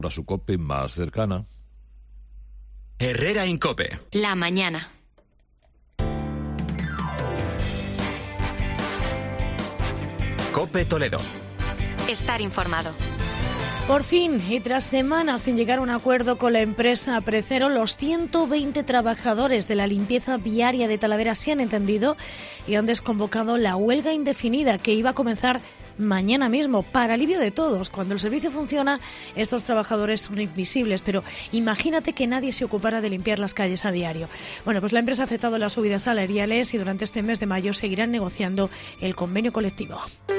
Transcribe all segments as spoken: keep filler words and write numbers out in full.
Para su COPE más cercana. Herrera en COPE. La mañana. COPE Toledo. Estar informado. Por fin, y tras semanas sin llegar a un acuerdo con la empresa Precero, los ciento veinte trabajadores de la limpieza viaria de Talavera se han entendido y han desconvocado la huelga indefinida que iba a comenzar mañana mismo, para alivio de todos. Cuando el servicio funciona, estos trabajadores son invisibles, pero imagínate que nadie se ocupara de limpiar las calles a diario. Bueno, pues la empresa ha aceptado las subidas salariales y durante este mes de mayo seguirán negociando el convenio colectivo.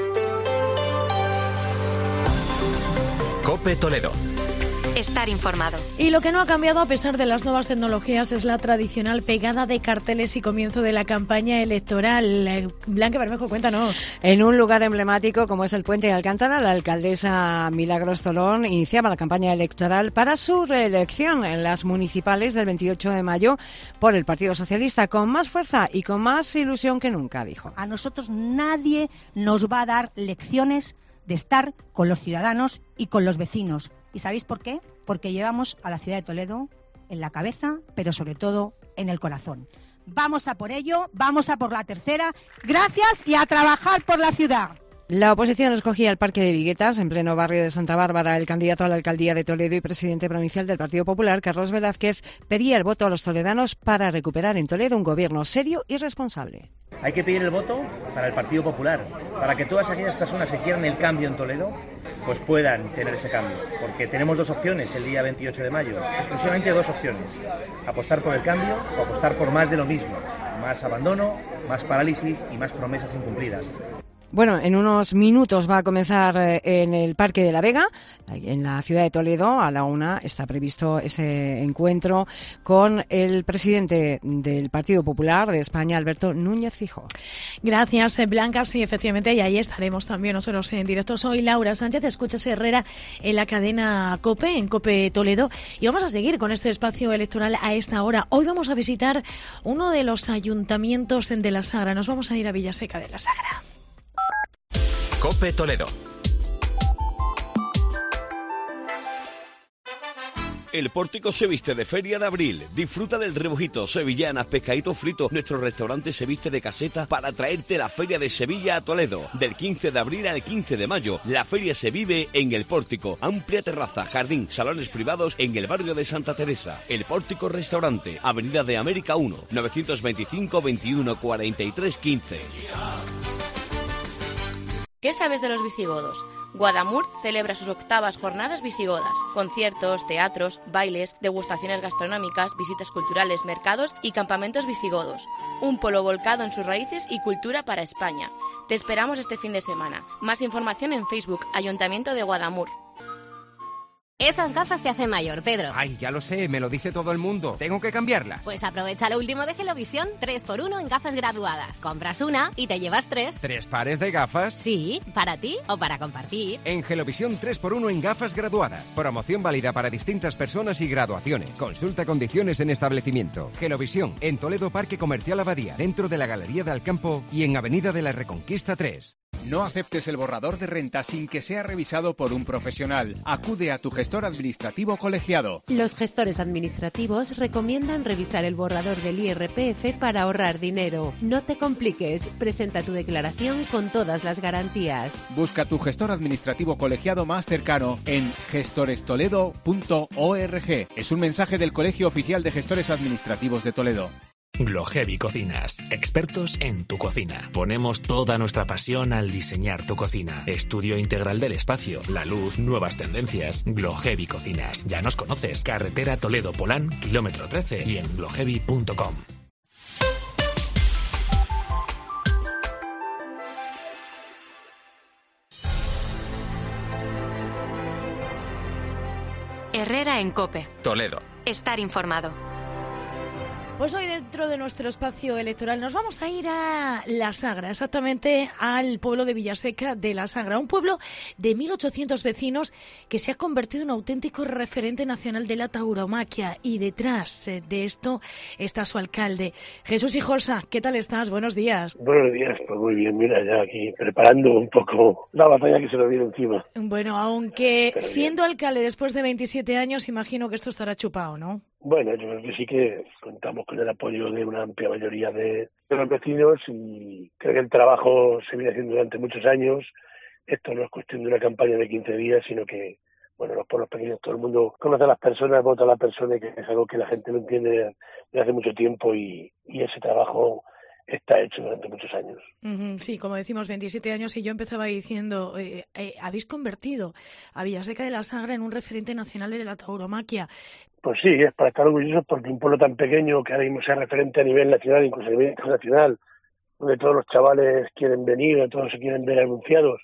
COPE Toledo. Estar informado. Y lo que no ha cambiado a pesar de las nuevas tecnologías es la tradicional pegada de carteles y comienzo de la campaña electoral. Blanca Bermejo, cuéntanos. En un lugar emblemático como es el Puente de Alcántara, la alcaldesa Milagros Tolón iniciaba la campaña electoral para su reelección en las municipales del veintiocho de mayo por el Partido Socialista, con más fuerza y con más ilusión que nunca, dijo. A nosotros nadie nos va a dar lecciones de estar con los ciudadanos y con los vecinos. ¿Y sabéis por qué? Porque llevamos a la ciudad de Toledo en la cabeza, pero sobre todo en el corazón. Vamos a por ello, vamos a por la tercera. Gracias y a trabajar por la ciudad. La oposición escogía el Parque de Viguetas, en pleno barrio de Santa Bárbara. El candidato a la alcaldía de Toledo y presidente provincial del Partido Popular, Carlos Velázquez, pedía el voto a los toledanos para recuperar en Toledo un gobierno serio y responsable. Hay que pedir el voto para el Partido Popular, para que todas aquellas personas que quieran el cambio en Toledo, pues puedan tener ese cambio. Porque tenemos dos opciones el día veintiocho de mayo, exclusivamente dos opciones. Apostar por el cambio o apostar por más de lo mismo. Más abandono, más parálisis y más promesas incumplidas. Bueno, en unos minutos va a comenzar en el Parque de la Vega, en la ciudad de Toledo, a la una está previsto ese encuentro con el presidente del Partido Popular de España, Alberto Núñez Feijóo. Gracias, Blanca. Sí, efectivamente, y ahí estaremos también nosotros en directo. Soy Laura Sánchez, escuchas Herrera en la cadena COPE, en COPE Toledo, y vamos a seguir con este espacio electoral a esta hora. Hoy vamos a visitar uno de los ayuntamientos de la Sagra. Nos vamos a ir a Villaseca de la Sagra. COPE Toledo. El Pórtico se viste de Feria de Abril. Disfruta del rebujito, sevillanas, pescadito frito. Nuestro restaurante se viste de caseta para traerte la Feria de Sevilla a Toledo. Del quince de abril al quince de mayo, la feria se vive en El Pórtico. Amplia terraza, jardín, salones privados en el barrio de Santa Teresa. El Pórtico Restaurante, Avenida de América uno, novecientos veinticinco, veintiuno, cuarenta y tres, quince. ¿Qué sabes de los visigodos? Guadamur celebra sus octavas jornadas visigodas, conciertos, teatros, bailes, degustaciones gastronómicas, visitas culturales, mercados y campamentos visigodos. Un polo volcado en sus raíces y cultura para España. Te esperamos este fin de semana. Más información en Facebook, Ayuntamiento de Guadamur. Esas gafas te hacen mayor, Pedro. Ay, ya lo sé, me lo dice todo el mundo. Tengo que cambiarla. Pues aprovecha lo último de Gelovisión, tres por uno en gafas graduadas. Compras una y te llevas tres. ¿Tres pares de gafas? Sí, para ti o para compartir. En Gelovisión tres por uno en gafas graduadas. Promoción válida para distintas personas y graduaciones. Consulta condiciones en establecimiento. Gelovisión, en Toledo Parque Comercial Abadía, dentro de la Galería de Alcampo y en Avenida de la Reconquista tres. No aceptes el borrador de renta sin que sea revisado por un profesional. Acude a tu gestor administrativo colegiado. Los gestores administrativos recomiendan revisar el borrador del I R P F para ahorrar dinero. No te compliques, presenta tu declaración con todas las garantías. Busca tu gestor administrativo colegiado más cercano en gestores toledo punto org. Es un mensaje del Colegio Oficial de Gestores Administrativos de Toledo. Glohevi Cocinas, expertos en tu cocina. Ponemos toda nuestra pasión al diseñar tu cocina. Estudio integral del espacio, la luz, nuevas tendencias. Glohevi Cocinas. Ya nos conoces. Carretera Toledo-Polán, kilómetro trece y en glohevi punto com. Herrera en COPE. Toledo. Estar informado. Pues hoy dentro de nuestro espacio electoral nos vamos a ir a La Sagra, exactamente al pueblo de Villaseca de La Sagra, un pueblo de mil ochocientos vecinos que se ha convertido en un auténtico referente nacional de la tauromaquia, y detrás de esto está su alcalde, Jesús Hijosas. ¿Qué tal estás? Buenos días. Buenos días, pues muy bien, mira, ya aquí preparando un poco la batalla que se nos viene encima. Bueno, aunque siendo alcalde después de veintisiete años, imagino que esto estará chupado, ¿no? Bueno, yo creo que sí que contamos con el apoyo de una amplia mayoría de, de los vecinos, y creo que el trabajo se viene haciendo durante muchos años. Esto no es cuestión de una campaña de quince días, sino que, bueno, los pueblos pequeños, todo el mundo conoce a las personas, vota a las personas, que es algo que la gente no entiende desde hace mucho tiempo, y, y ese trabajo está hecho durante muchos años. Uh-huh, sí, como decimos, veintisiete años, y yo empezaba diciendo, eh, eh, habéis convertido a Villaseca de La Sagra en un referente nacional de la tauromaquia. Pues sí, es para estar orgullosos, porque un pueblo tan pequeño que ahora mismo sea referente a nivel nacional, incluso a nivel internacional, donde todos los chavales quieren venir, todos se quieren ver anunciados,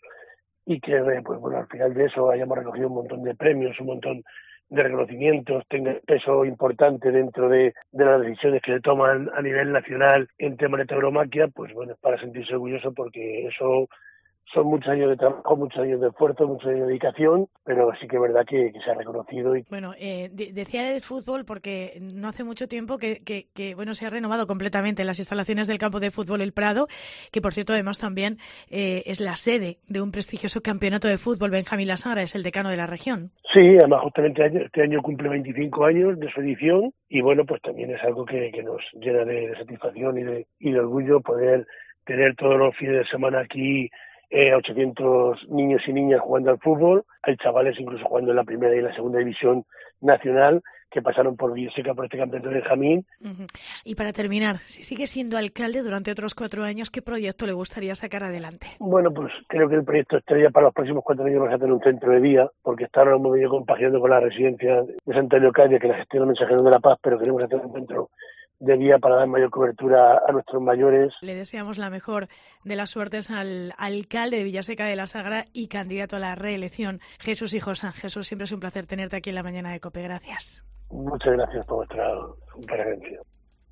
y que, pues bueno, al final de eso hayamos recogido un montón de premios, un montón de reconocimientos, tenga peso importante dentro de, de las decisiones que se toman a nivel nacional en temas de tauromaquia, pues bueno, es para sentirse orgulloso, porque eso son muchos años de trabajo, muchos años de esfuerzo, muchos años de dedicación, pero sí que es verdad que, que se ha reconocido. Y... Bueno, eh, de, decía de fútbol porque no hace mucho tiempo que, que, que bueno se ha renovado completamente las instalaciones del campo de fútbol El Prado, que por cierto además también eh, es la sede de un prestigioso campeonato de fútbol. Benjamín La Sagra es el decano de la región. Sí, además justamente este año cumple veinticinco años de su edición, y bueno, pues también es algo que, que nos llena de, de satisfacción y de, y de orgullo poder tener todos los fines de semana aquí Eh, ochocientos niños y niñas jugando al fútbol. Hay chavales incluso jugando en la primera y en la segunda división nacional que pasaron por Villaseca por este campeonato de Benjamín. Uh-huh. Y para terminar, si sigue siendo alcalde durante otros cuatro años, ¿qué proyecto le gustaría sacar adelante? Bueno, pues creo que el proyecto estrella para los próximos cuatro años va a ser un centro de día, porque hasta ahora hemos venido compaginando con la residencia de Santa Leocadia, que la gestiona el Mensajero de la Paz, pero queremos hacer un centro de día para dar mayor cobertura a nuestros mayores. Le deseamos la mejor de las suertes al alcalde de Villaseca de La Sagra y candidato a la reelección, Jesús Hijosas. Jesús, siempre es un placer tenerte aquí en la mañana de COPE. Gracias. Muchas gracias por vuestra presencia.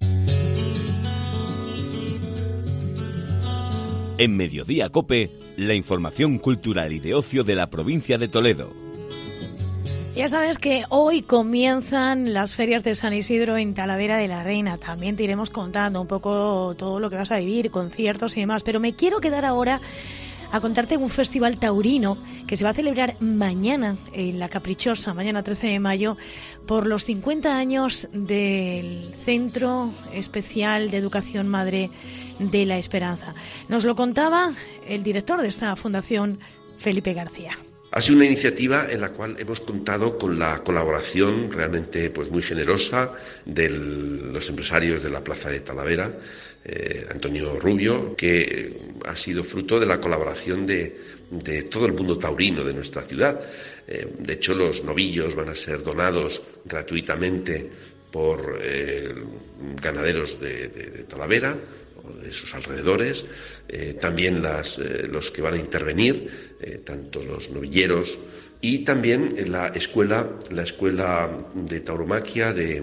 En Mediodía COPE, la información cultural y de ocio de la provincia de Toledo. Ya sabes que hoy comienzan las ferias de San Isidro en Talavera de la Reina. También te iremos contando un poco todo lo que vas a vivir, conciertos y demás. Pero me quiero quedar ahora a contarte un festival taurino que se va a celebrar mañana en La Caprichosa, mañana trece de mayo, por los cincuenta años del Centro Especial de Educación Madre de la Esperanza. Nos lo contaba el director de esta fundación, Felipe García. Ha sido una iniciativa en la cual hemos contado con la colaboración realmente pues muy generosa de los empresarios de la Plaza de Talavera, eh, Antonio Rubio, que ha sido fruto de la colaboración de, de todo el mundo taurino de nuestra ciudad. Eh, de hecho, los novillos van a ser donados gratuitamente por eh, ganaderos de, de, de Talavera, de sus alrededores, eh, también las, eh, los que van a intervenir, eh, tanto los novilleros y también la escuela, la escuela de tauromaquia de,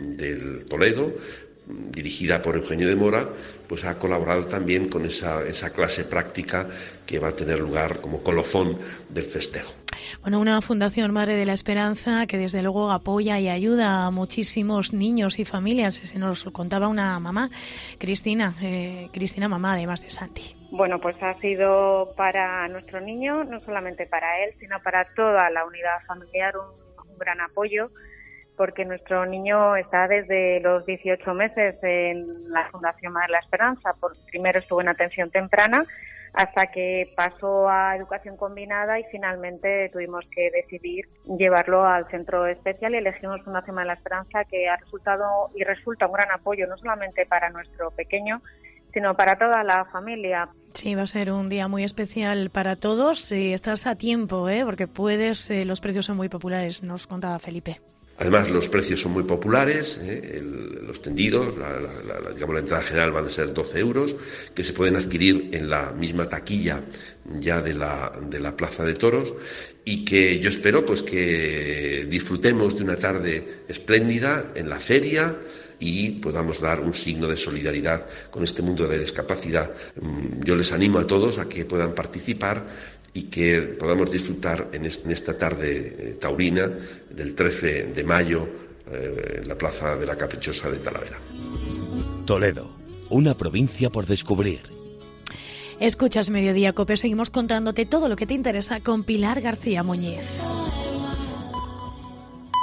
del Toledo, dirigida por Eugenio de Mora, pues ha colaborado también con esa, esa clase práctica que va a tener lugar como colofón del festejo. Bueno, una Fundación Madre de la Esperanza que desde luego apoya y ayuda a muchísimos niños y familias. Se nos contaba una mamá, Cristina, eh, Cristina mamá además de Santi. Bueno, pues ha sido para nuestro niño, no solamente para él, sino para toda la unidad familiar un, un gran apoyo, porque nuestro niño está desde los dieciocho meses en la Fundación Madre de la Esperanza. Por, primero estuvo en atención temprana, hasta que pasó a educación combinada y finalmente tuvimos que decidir llevarlo al centro especial y elegimos Fundación Madre de la Esperanza, que ha resultado y resulta un gran apoyo no solamente para nuestro pequeño, sino para toda la familia. Sí, va a ser un día muy especial para todos. Eh, estás a tiempo, ¿eh? Porque puedes, eh, los precios son muy populares, nos contaba Felipe. Además, los precios son muy populares, ¿eh? El, los tendidos, la, la, la, digamos, la entrada general van a ser doce euros, que se pueden adquirir en la misma taquilla ya de la, de la Plaza de Toros, y que yo espero pues que disfrutemos de una tarde espléndida en la feria y podamos dar un signo de solidaridad con este mundo de la discapacidad. Yo les animo a todos a que puedan participar y que podamos disfrutar en esta tarde taurina del trece de mayo en la Plaza de la Caprichosa de Talavera. Toledo, una provincia por descubrir. Escuchas Mediodía Cope, seguimos contándote todo lo que te interesa con Pilar García Muñiz.